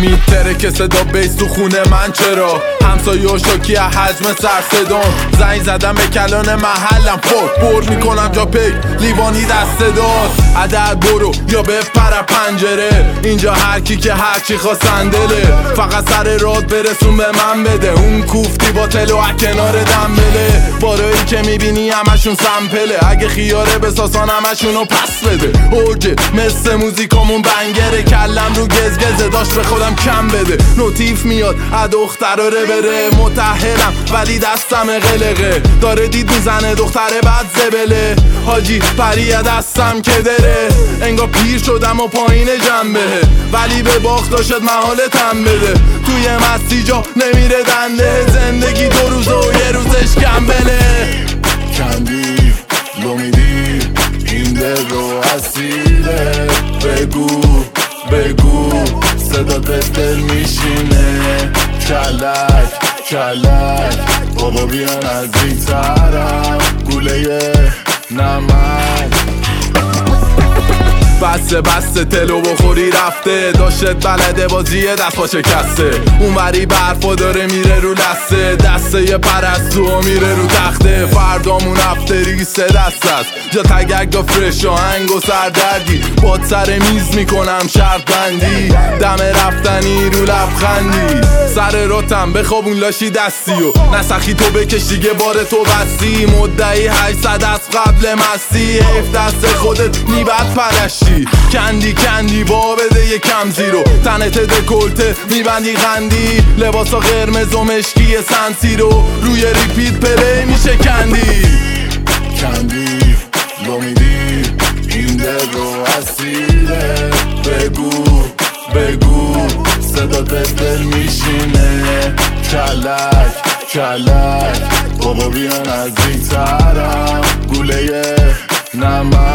میتره که صدا بیس تو خونه من چرا همسایه و شاکی حجم سر صدام زنگ زدم به کلان محلم فوق بر میکنم جا پیک لیوانی دست داد عدد برو یا بپر پنجره اینجا هر کی که هر چی خواستن دله فقط سر راد برسون به من بده اون کوفتی با تلو کنار دنبله بارایی که میبینی همشون سمپله اگه خیاره بساسان همشونو پس بده اوجه مثل موزیکامون بنگره کلم رو گزگزه داشت به خودم کم بده نوتیف میاد دختراره بره متحلم ولی دستم قلقه داره دید میزنه دختره بعد زبله حاجی پریه دستم که دره انگار پیر شدم و پایین جنبه ولی به باخت داشت محالتم بده توی مستی جا نمیره دنده زندگی دو روزه و یه روزش کمبله کندی لو میدی این دل رو اسیره بگو صدا دل میشینه کلک بابا بیا نزدیکترم گوله نمک بسته تلو بخوری رفته داشت بلده بازیه دست با شکسته اون وری برفا داره میره رو لسته دسته یه پرستو میره رو تخته فردامون افتری 3 دست است جا تگک دا فرش آهنگ و سردردی باد سر میز میکنم شرط بندی دم رفتنی رو لبخندی سر راتم بخوابون لاشی دستی و نسخی تو بکش دیگه بار تو بستی مدعی 800 از قبل مستی حیف دست خودت میبد پرشتی کندی با بده یه کم زیرو تنت دکلته میبندی غندی لباسا قرمز و مشکی سنسی رو روی ریپیت پلی میشه کندی لو میدی این دل رو اسیره بگو صدا دل میشینه کلک بابا بیا نزدیکترم گوله نمک